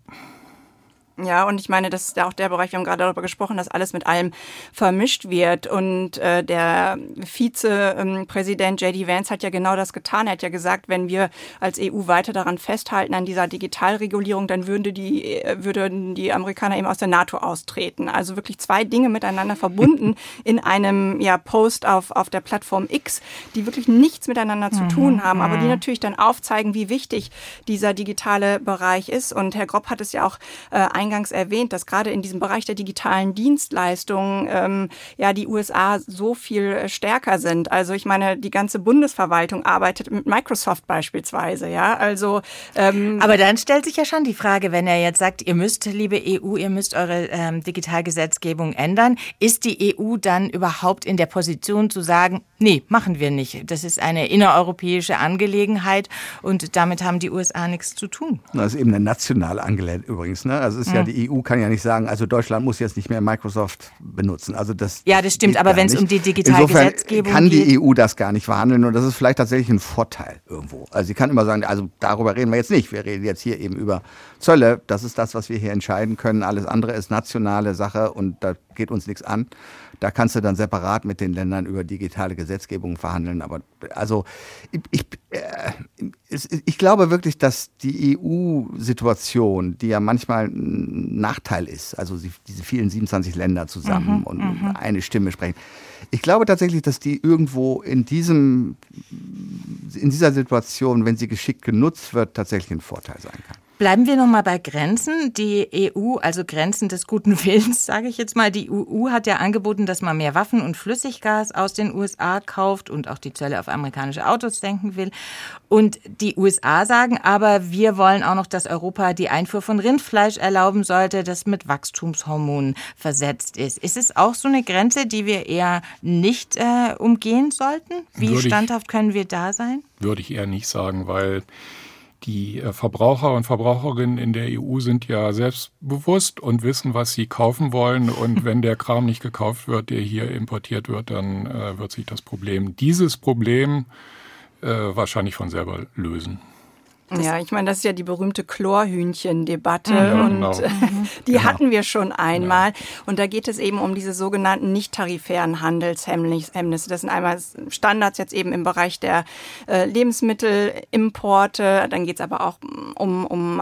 Ja, und ich meine, das ist ja auch der Bereich, wir haben gerade darüber gesprochen, dass alles mit allem vermischt wird. Und äh, der Vizepräsident J D Vance hat ja genau das getan. Er hat ja gesagt, wenn wir als E U weiter daran festhalten, an dieser Digitalregulierung, dann würden die, würden die Amerikaner eben aus der NATO austreten. Also wirklich zwei Dinge miteinander verbunden in einem ja, Post auf, auf der Plattform X, die wirklich nichts miteinander zu tun haben, aber die natürlich dann aufzeigen, wie wichtig dieser digitale Bereich ist. Und Herr Grob hat es ja auch äh, eingangs erwähnt, dass gerade in diesem Bereich der digitalen Dienstleistungen ähm, ja die U S A so viel stärker sind. Also ich meine, die ganze Bundesverwaltung arbeitet mit Microsoft beispielsweise, ja. Also ähm, aber dann stellt sich ja schon die Frage, wenn er jetzt sagt, ihr müsst, liebe E U, ihr müsst eure ähm, Digitalgesetzgebung ändern, ist die E U dann überhaupt in der Position zu sagen, nee, machen wir nicht. Das ist eine innereuropäische Angelegenheit und damit haben die U S A nichts zu tun. Das ist eben eine nationale Angelegenheit übrigens, ne? Also es ist ja, die E U kann ja nicht sagen, also Deutschland muss jetzt nicht mehr Microsoft benutzen. Also das ja, das stimmt, aber wenn es um die Digitalgesetzgebung geht. Kann die E U das gar nicht verhandeln und das ist vielleicht tatsächlich ein Vorteil irgendwo. Also sie kann immer sagen, also darüber reden wir jetzt nicht. Wir reden jetzt hier eben über Zölle. Das ist das, was wir hier entscheiden können. Alles andere ist nationale Sache und da geht uns nichts an. Da kannst du dann separat mit den Ländern über digitale Gesetzgebung verhandeln. Aber also ich, ich, äh, ich glaube wirklich, dass die E U-Situation, die ja manchmal ein Nachteil ist, also diese vielen siebenundzwanzig Länder zusammen mhm, und mhm. eine Stimme sprechen, ich glaube tatsächlich, dass die irgendwo in diesem, in dieser Situation, wenn sie geschickt genutzt wird, tatsächlich ein Vorteil sein kann. Bleiben wir noch mal bei Grenzen. Die E U, also Grenzen des guten Willens, sage ich jetzt mal. Die E U hat ja angeboten, dass man mehr Waffen und Flüssiggas aus den U S A kauft und auch die Zölle auf amerikanische Autos senken will. Und die U S A sagen aber, wir wollen auch noch, dass Europa die Einfuhr von Rindfleisch erlauben sollte, das mit Wachstumshormonen versetzt ist. Ist es auch so eine Grenze, die wir eher nicht äh, umgehen sollten? Wie würde standhaft ich, können wir da sein? Würde ich eher nicht sagen, weil die Verbraucher und Verbraucherinnen in der E U sind ja selbstbewusst und wissen, was sie kaufen wollen. Und wenn der Kram nicht gekauft wird, der hier importiert wird, dann äh, wird sich das Problem, dieses Problem äh, wahrscheinlich von selber lösen. Ja, ich meine, das ist ja die berühmte Chlorhühnchen-Debatte mhm, und genau. äh, die genau. hatten wir schon einmal. Ja. Und da geht es eben um diese sogenannten nicht-tarifären Handelshemmnisse. Das sind einmal Standards jetzt eben im Bereich der äh, Lebensmittelimporte. Dann geht es aber auch um, um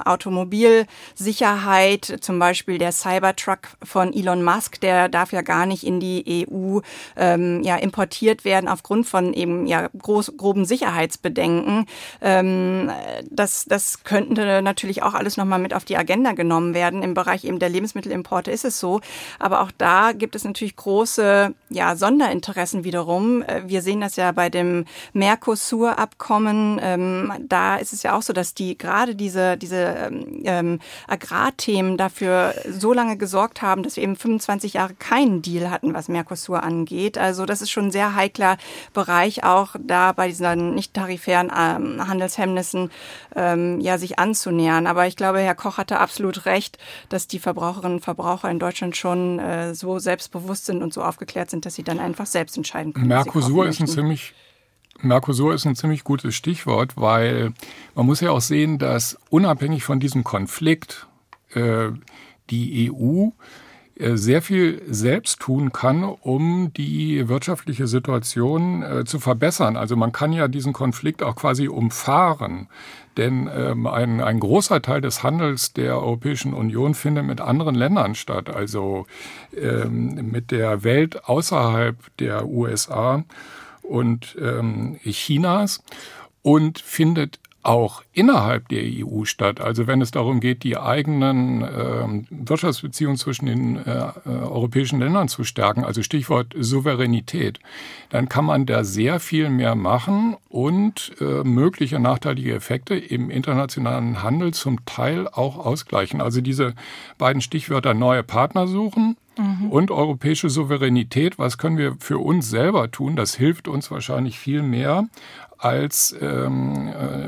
Automobilsicherheit. Zum Beispiel der Cybertruck von Elon Musk, der darf ja gar nicht in die E U ähm, ja, importiert werden aufgrund von eben ja groß, groben Sicherheitsbedenken. Ähm, Das, das könnte natürlich auch alles nochmal mit auf die Agenda genommen werden. Im Bereich eben der Lebensmittelimporte ist es so. Aber auch da gibt es natürlich große ja, Sonderinteressen wiederum. Wir sehen das ja bei dem Mercosur-Abkommen. Ähm, da ist es ja auch so, dass die gerade diese, diese ähm, Agrarthemen dafür so lange gesorgt haben, dass wir eben fünfundzwanzig Jahre keinen Deal hatten, was Mercosur angeht. Also das ist schon ein sehr heikler Bereich, auch da bei diesen nicht tarifären ähm, Handelshemmnissen Ähm, ja, sich anzunähern. Aber ich glaube, Herr Koch hatte absolut recht, dass die Verbraucherinnen und Verbraucher in Deutschland schon äh, so selbstbewusst sind und so aufgeklärt sind, dass sie dann einfach selbst entscheiden können. Mercosur ist ein ziemlich Mercosur ist ein ziemlich gutes Stichwort, weil man muss ja auch sehen, dass unabhängig von diesem Konflikt äh, die E U sehr viel selbst tun kann, um die wirtschaftliche Situation äh, zu verbessern. Also man kann ja diesen Konflikt auch quasi umfahren. Denn ähm, ein, ein großer Teil des Handels der Europäischen Union findet mit anderen Ländern statt. Also ähm, mit der Welt außerhalb der U S A und ähm, Chinas und findet auch innerhalb der E U statt. Also wenn es darum geht, die eigenen äh, Wirtschaftsbeziehungen zwischen den äh, europäischen Ländern zu stärken, also Stichwort Souveränität, dann kann man da sehr viel mehr machen und äh, mögliche nachteilige Effekte im internationalen Handel zum Teil auch ausgleichen. Also diese beiden Stichwörter neue Partner suchen mhm. und europäische Souveränität, was können wir für uns selber tun, das hilft uns wahrscheinlich viel mehr, als ähm,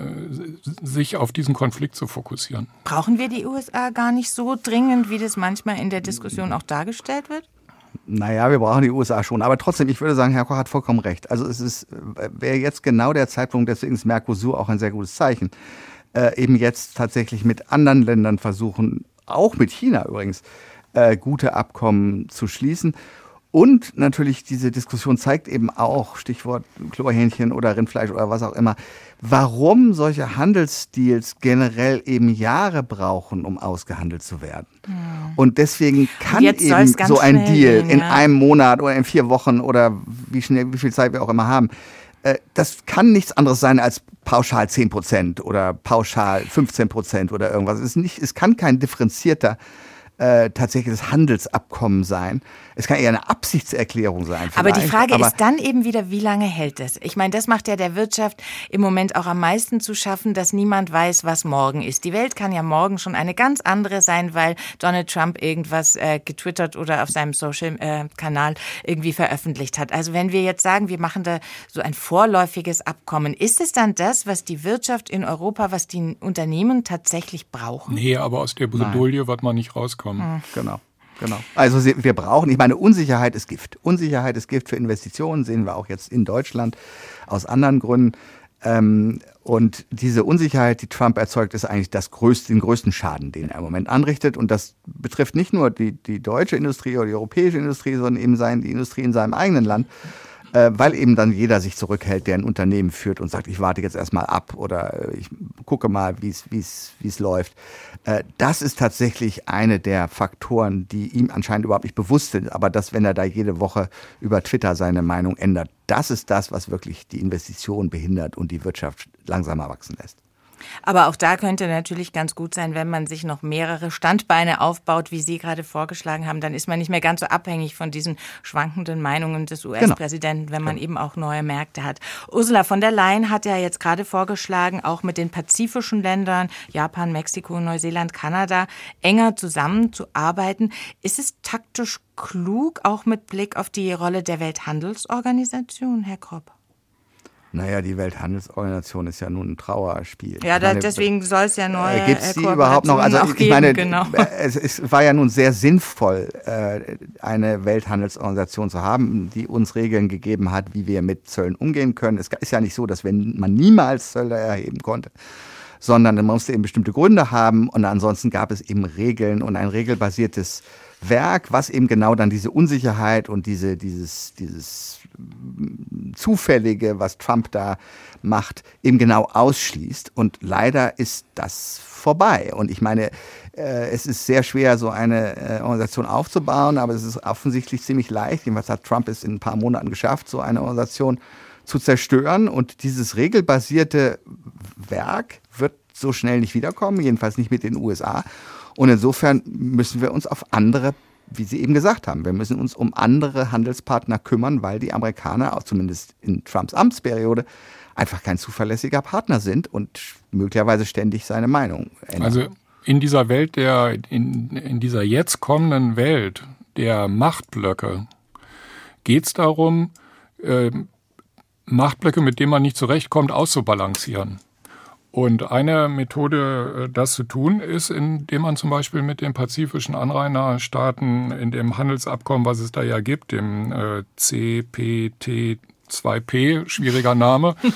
äh, sich auf diesen Konflikt zu fokussieren. Brauchen wir die U S A gar nicht so dringend, wie das manchmal in der Diskussion auch dargestellt wird? Naja, wir brauchen die U S A schon. Aber trotzdem, ich würde sagen, Herr Koch hat vollkommen recht. Also es ist, wäre jetzt genau der Zeitpunkt, deswegen ist Mercosur auch ein sehr gutes Zeichen, äh, eben jetzt tatsächlich mit anderen Ländern versuchen, auch mit China übrigens, äh, gute Abkommen zu schließen. Und natürlich diese Diskussion zeigt eben auch, Stichwort Chlorhähnchen oder Rindfleisch oder was auch immer, warum solche Handelsdeals generell eben Jahre brauchen, um ausgehandelt zu werden. Hm. Und deswegen kann und eben so ein Deal gehen, in ja. einem Monat oder in vier Wochen oder wie schnell, wie viel Zeit wir auch immer haben, äh, das kann nichts anderes sein als pauschal zehn Prozent oder pauschal fünfzehn Prozent oder irgendwas. Es ist nicht, es kann kein differenzierter Äh, tatsächlich Handelsabkommen sein. Es kann eher eine Absichtserklärung sein. Aber die Frage Aber ist dann eben wieder, wie lange hält es? Ich meine, das macht ja der Wirtschaft im Moment auch am meisten zu schaffen, dass niemand weiß, was morgen ist. Die Welt kann ja morgen schon eine ganz andere sein, weil Donald Trump irgendwas äh, getwittert oder auf seinem Social-Kanal äh, irgendwie veröffentlicht hat. Also wenn wir jetzt sagen, wir machen da so ein vorläufiges Abkommen, ist es dann das, was die Wirtschaft in Europa, was die Unternehmen tatsächlich brauchen? Nee, aber aus der Bredouille wird man nicht rauskommen. Mhm. Genau, genau. Also wir brauchen, ich meine, Unsicherheit ist Gift. Unsicherheit ist Gift für Investitionen, sehen wir auch jetzt in Deutschland aus anderen Gründen. Und diese Unsicherheit, die Trump erzeugt, ist eigentlich das größte, den größten Schaden, den er im Moment anrichtet. Und das betrifft nicht nur die, die deutsche Industrie oder die europäische Industrie, sondern eben sein, die Industrie in seinem eigenen Land. Weil eben dann jeder sich zurückhält, der ein Unternehmen führt und sagt, ich warte jetzt erstmal ab oder ich gucke mal, wie es, wie es, wie es läuft. Das ist tatsächlich eine der Faktoren, die ihm anscheinend überhaupt nicht bewusst sind. Aber das, wenn er da jede Woche über Twitter seine Meinung ändert, das ist das, was wirklich die Investitionen behindert und die Wirtschaft langsamer wachsen lässt. Aber auch da könnte natürlich ganz gut sein, wenn man sich noch mehrere Standbeine aufbaut, wie Sie gerade vorgeschlagen haben, dann ist man nicht mehr ganz so abhängig von diesen schwankenden Meinungen des U S-Präsidenten, wenn man eben auch neue Märkte hat. Ursula von der Leyen hat ja jetzt gerade vorgeschlagen, auch mit den pazifischen Ländern, Japan, Mexiko, Neuseeland, Kanada, enger zusammenzuarbeiten. Ist es taktisch klug, auch mit Blick auf die Rolle der Welthandelsorganisation, Herr Kropp? Naja, die Welthandelsorganisation ist ja nun ein Trauerspiel. Ja, da, deswegen soll es ja neue äh, Gibt's die überhaupt noch? Also ich geben, meine, genau. es, es war ja nun sehr sinnvoll, äh, eine Welthandelsorganisation zu haben, die uns Regeln gegeben hat, wie wir mit Zöllen umgehen können. Es ist ja nicht so, dass wenn man niemals Zölle erheben konnte, sondern man musste eben bestimmte Gründe haben und ansonsten gab es eben Regeln und ein regelbasiertes Werk, was eben genau dann diese Unsicherheit und diese, dieses, dieses Zufällige, was Trump da macht, eben genau ausschließt. Und leider ist das vorbei. Und ich meine, äh, es ist sehr schwer, so eine äh, Organisation aufzubauen, aber es ist offensichtlich ziemlich leicht. Jedenfalls hat Trump es in ein paar Monaten geschafft, so eine Organisation zu zerstören. Und dieses regelbasierte Werk wird so schnell nicht wiederkommen, jedenfalls nicht mit den U S A. Und insofern müssen wir uns auf andere, wie Sie eben gesagt haben, wir müssen uns um andere Handelspartner kümmern, weil die Amerikaner, auch zumindest in Trumps Amtsperiode, einfach kein zuverlässiger Partner sind und möglicherweise ständig seine Meinung ändern. Also in dieser Welt, der, in, in dieser jetzt kommenden Welt der Machtblöcke geht es darum, äh, Machtblöcke, mit denen man nicht zurechtkommt, auszubalancieren. Und eine Methode, das zu tun, ist, indem man zum Beispiel mit den pazifischen Anrainerstaaten in dem Handelsabkommen, was es da ja gibt, dem äh, C P T zwei P, schwieriger Name,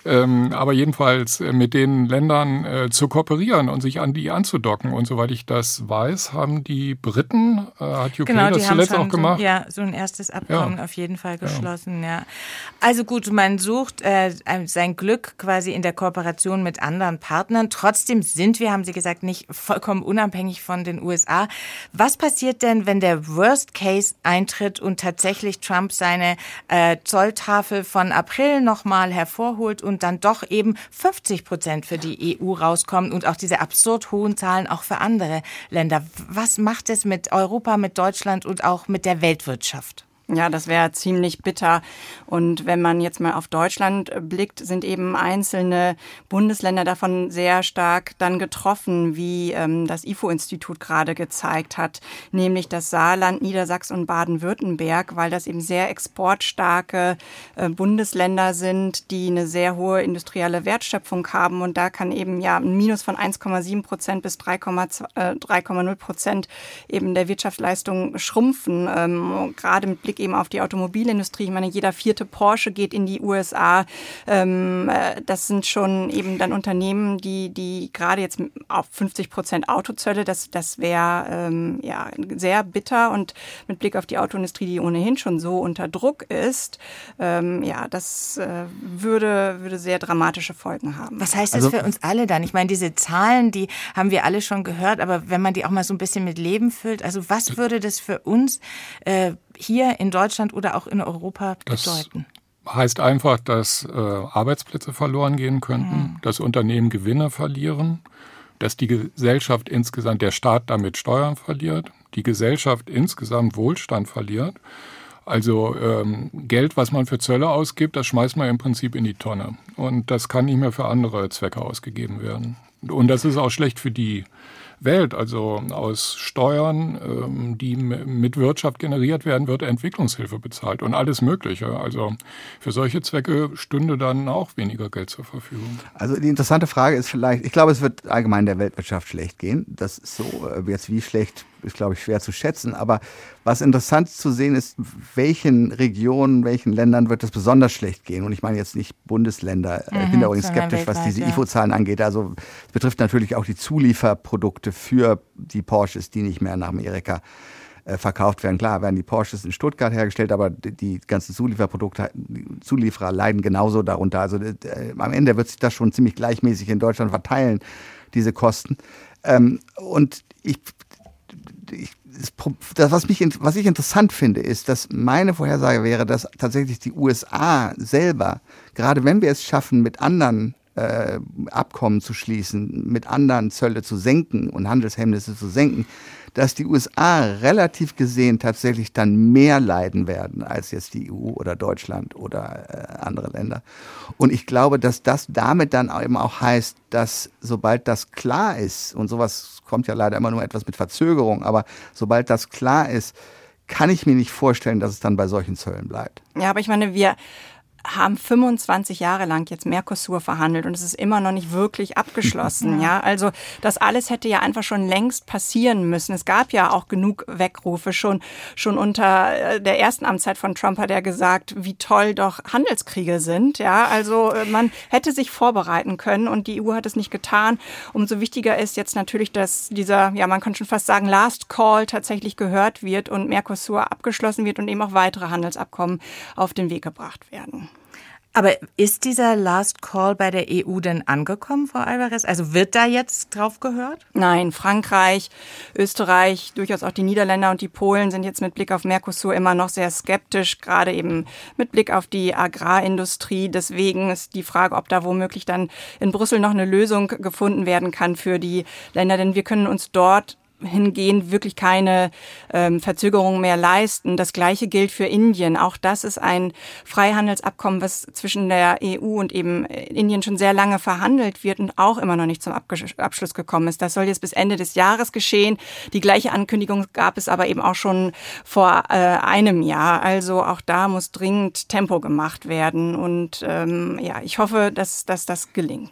Ähm, aber jedenfalls äh, mit den Ländern äh, zu kooperieren und sich an die anzudocken. Und soweit ich das weiß, haben die Briten, äh, hat U K genau, das zuletzt auch gemacht. So, ja, so ein erstes Abkommen ja. auf jeden Fall geschlossen, ja. ja. Also gut, man sucht äh, sein Glück quasi in der Kooperation mit anderen Partnern. Trotzdem sind wir, haben Sie gesagt, nicht vollkommen unabhängig von den U S A. Was passiert denn, wenn der Worst Case eintritt und tatsächlich Trump seine äh, Zolltafel von April nochmal hervorholt und dann doch eben fünfzig Prozent für die E U rauskommen und auch diese absurd hohen Zahlen auch für andere Länder? Was macht es mit Europa, mit Deutschland und auch mit der Weltwirtschaft? Ja, das wäre ziemlich bitter. Und wenn man jetzt mal auf Deutschland blickt, sind eben einzelne Bundesländer davon sehr stark dann getroffen, wie ähm, das I F O-Institut gerade gezeigt hat, nämlich das Saarland, Niedersachsen und Baden-Württemberg, weil das eben sehr exportstarke äh, Bundesländer sind, die eine sehr hohe industrielle Wertschöpfung haben. Und da kann eben ja ein Minus von eins Komma sieben Prozent bis drei Komma null Prozent eben der Wirtschaftsleistung schrumpfen, ähm, gerade mit Blick eben auf die Automobilindustrie. Ich meine, jeder vierte Porsche geht in die U S A. Ähm, das sind schon eben dann Unternehmen, die, die gerade jetzt auf fünfzig Prozent Autozölle, das, das wäre ähm, ja sehr bitter. Und mit Blick auf die Autoindustrie, die ohnehin schon so unter Druck ist, ähm, ja, das äh, würde, würde sehr dramatische Folgen haben. Was heißt das also für uns alle dann? Ich meine, diese Zahlen, die haben wir alle schon gehört, aber wenn man die auch mal so ein bisschen mit Leben füllt, also was würde das für uns äh, hier in Deutschland oder auch in Europa bedeuten? Das heißt einfach, dass äh, Arbeitsplätze verloren gehen könnten, mhm. dass Unternehmen Gewinne verlieren, dass die Gesellschaft insgesamt, der Staat damit Steuern verliert, die Gesellschaft insgesamt Wohlstand verliert. Also ähm, Geld, was man für Zölle ausgibt, das schmeißt man im Prinzip in die Tonne. Und das kann nicht mehr für andere Zwecke ausgegeben werden. Und das ist auch schlecht für die Welt, also aus Steuern, die mit Wirtschaft generiert werden, wird Entwicklungshilfe bezahlt und alles Mögliche. Also für solche Zwecke stünde dann auch weniger Geld zur Verfügung. Also die interessante Frage ist vielleicht, ich glaube, es wird allgemein der Weltwirtschaft schlecht gehen. Das ist so, jetzt wie schlecht, ist glaube ich schwer zu schätzen. Aber was interessant zu sehen ist, welchen Regionen, welchen Ländern wird es besonders schlecht gehen. Und ich meine jetzt nicht Bundesländer. Mhm, ich bin da übrigens skeptisch, was diese ja. I F O-Zahlen angeht. Also es betrifft natürlich auch die Zulieferprodukte für die Porsches, die nicht mehr nach Amerika äh, verkauft werden. Klar werden die Porsches in Stuttgart hergestellt, aber die, die ganzen Zulieferprodukte, die Zulieferer leiden genauso darunter. Also äh, am Ende wird sich das schon ziemlich gleichmäßig in Deutschland verteilen, diese Kosten. Ähm, und ich, ich das, was, mich, was ich interessant finde, ist, dass meine Vorhersage wäre, dass tatsächlich die U S A selber, gerade wenn wir es schaffen, mit anderen Äh, Abkommen zu schließen, mit anderen Zölle zu senken und Handelshemmnisse zu senken, dass die U S A relativ gesehen tatsächlich dann mehr leiden werden als jetzt die E U oder Deutschland oder äh, andere Länder. Und ich glaube, dass das damit dann eben auch heißt, dass sobald das klar ist, und sowas kommt ja leider immer nur etwas mit Verzögerung, aber sobald das klar ist, kann ich mir nicht vorstellen, dass es dann bei solchen Zöllen bleibt. Ja, aber ich meine, wir haben fünfundzwanzig Jahre lang jetzt Mercosur verhandelt und es ist immer noch nicht wirklich abgeschlossen. ja, also das alles hätte ja einfach schon längst passieren müssen. Es gab ja auch genug Weckrufe. Schon schon unter der ersten Amtszeit von Trump hat er gesagt, wie toll doch Handelskriege sind. Ja, also man hätte sich vorbereiten können und die E U hat es nicht getan. Umso wichtiger ist jetzt natürlich, dass dieser, ja, man kann schon fast sagen, Last Call tatsächlich gehört wird und Mercosur abgeschlossen wird und eben auch weitere Handelsabkommen auf den Weg gebracht werden. Aber ist dieser Last Call bei der E U denn angekommen, Frau Alvarez? Also wird da jetzt drauf gehört? Nein, Frankreich, Österreich, durchaus auch die Niederländer und die Polen sind jetzt mit Blick auf Mercosur immer noch sehr skeptisch, gerade eben mit Blick auf die Agrarindustrie. Deswegen ist die Frage, ob da womöglich dann in Brüssel noch eine Lösung gefunden werden kann für die Länder, denn wir können uns dort hingehend wirklich keine ähm, Verzögerung mehr leisten. Das Gleiche gilt für Indien. Auch das ist ein Freihandelsabkommen, was zwischen der E U und eben Indien schon sehr lange verhandelt wird und auch immer noch nicht zum Abgesch- Abschluss gekommen ist. Das soll jetzt bis Ende des Jahres geschehen. Die gleiche Ankündigung gab es aber eben auch schon vor äh, einem Jahr. Also auch da muss dringend Tempo gemacht werden. Und ähm, ja, ich hoffe, dass, dass das gelingt.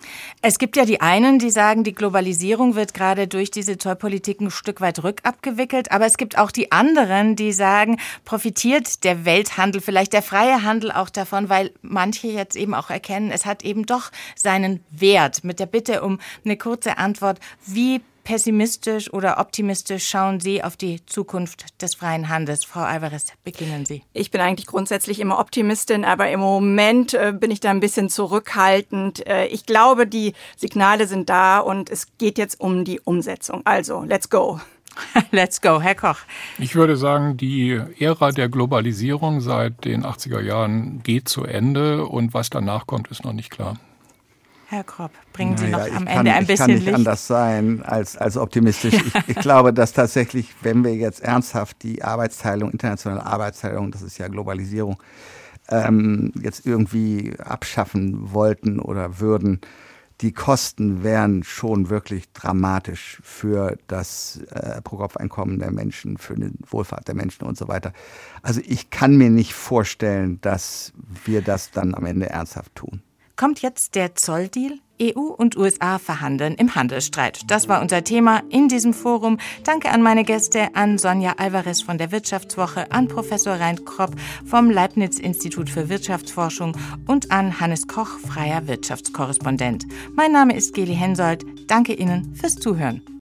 Es gibt ja die einen, die sagen, die Globalisierung wird gerade durch diese Zollpolitik ein Stück weit rückabgewickelt. Aber es gibt auch die anderen, die sagen, profitiert der Welthandel, vielleicht der freie Handel auch davon, weil manche jetzt eben auch erkennen, es hat eben doch seinen Wert. Mit der Bitte um eine kurze Antwort, wie pessimistisch oder optimistisch schauen Sie auf die Zukunft des freien Handels? Frau Alvarez, beginnen Sie. Ich bin eigentlich grundsätzlich immer Optimistin, aber im Moment äh, bin ich da ein bisschen zurückhaltend. Äh, ich glaube, die Signale sind da und es geht jetzt um die Umsetzung. Also, let's go. Let's go, Herr Koch. Ich würde sagen, die Ära der Globalisierung seit den achtziger Jahren geht zu Ende und was danach kommt, ist noch nicht klar. Herr Kropp, bringen Sie naja, noch am kann, Ende ein bisschen Licht. Ich kann nicht Licht. anders sein als, als optimistisch. Ja. Ich, ich glaube, dass tatsächlich, wenn wir jetzt ernsthaft die Arbeitsteilung, internationale Arbeitsteilung, das ist ja Globalisierung, ähm, jetzt irgendwie abschaffen wollten oder würden, die Kosten wären schon wirklich dramatisch für das äh, Pro-Kopf-Einkommen der Menschen, für die Wohlfahrt der Menschen und so weiter. Also ich kann mir nicht vorstellen, dass wir das dann am Ende ernsthaft tun. Kommt jetzt der Zolldeal? E U und U S A verhandeln im Handelsstreit. Das war unser Thema in diesem Forum. Danke an meine Gäste, an Sonja Alvarez von der Wirtschaftswoche, an Professor Rein Kropp vom Leibniz-Institut für Wirtschaftsforschung und an Hannes Koch, freier Wirtschaftskorrespondent. Mein Name ist Geli Hensoldt. Danke Ihnen fürs Zuhören.